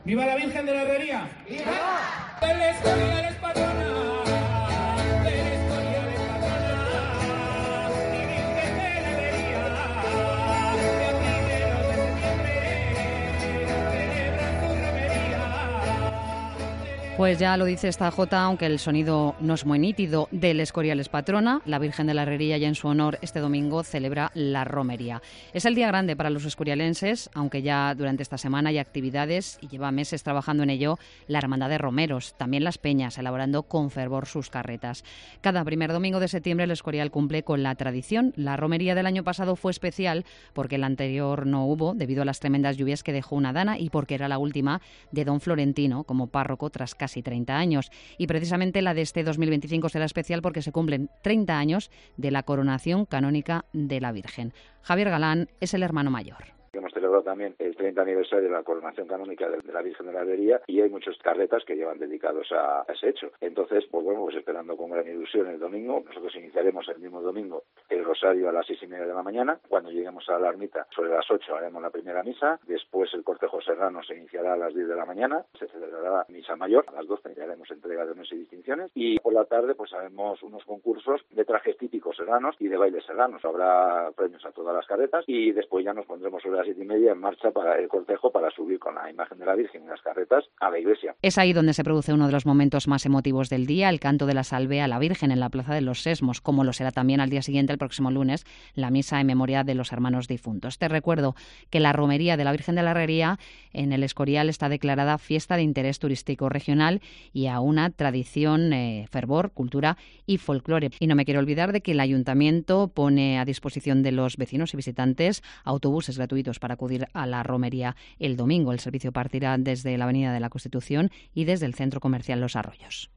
¡Viva la Virgen de la Herrería! ¡Viva! ¡Del Escorial es patrona! ¡Del Escorial es patrona! ¡Mi Virgen de la Herrería! Que a primeros de septiembre celebra su romería. Pues ya lo dice esta jota, aunque el sonido no es muy nítido, del Escorial es patrona. La Virgen de la Herrería ya en su honor este domingo celebra la romería. Es el día grande para los escorialenses, aunque ya durante esta semana hay actividades y lleva meses trabajando en ello la Hermandad de Romeros, también las Peñas, elaborando con fervor sus carretas. Cada primer domingo de septiembre el Escorial cumple con la tradición. La romería del año pasado fue especial porque el anterior no hubo, debido a las tremendas lluvias que dejó una dana y porque era la última de don Florentino como párroco tras casi 30 años. Y precisamente la de este 2025 será especial porque se cumplen 30 años de la coronación canónica de la Virgen. Javier Galán es el hermano mayor. Hemos celebrado también el 30 aniversario de la coronación canónica de la Virgen de la Herrería y hay muchos carretas que llevan dedicados a ese hecho. Entonces, pues esperando con gran ilusión el domingo. Nosotros iniciaremos el mismo domingo el rosario a las 6:30 de la mañana. Cuando lleguemos a la ermita, sobre las 8 haremos la primera misa. Después el cortejo serrano se iniciará a las 10 de la mañana. Se celebrará misa mayor. A las 12 haremos entrega de honores y distinciones. Y por la tarde pues haremos unos concursos de trajes típicos serranos y de bailes serranos. Habrá premios a todas las carretas y después ya nos pondremos sobre las 7:30 en marcha para el cortejo para subir con la imagen de la Virgen y las carretas a la iglesia. Es ahí donde se produce uno de los momentos más emotivos del día, el canto de la salve a la Virgen en la Plaza de los Sesmos, como lo será también al día siguiente, el próximo lunes, la misa en memoria de los hermanos difuntos. Te recuerdo que la romería de la Virgen de la Herrería en el Escorial está declarada fiesta de interés turístico regional y a una tradición, fervor, cultura y folclore. Y no me quiero olvidar de que el Ayuntamiento pone a disposición de los vecinos y visitantes autobuses gratuitos para acudir a la romería el domingo. El servicio partirá desde la Avenida de la Constitución y desde el Centro Comercial Los Arroyos.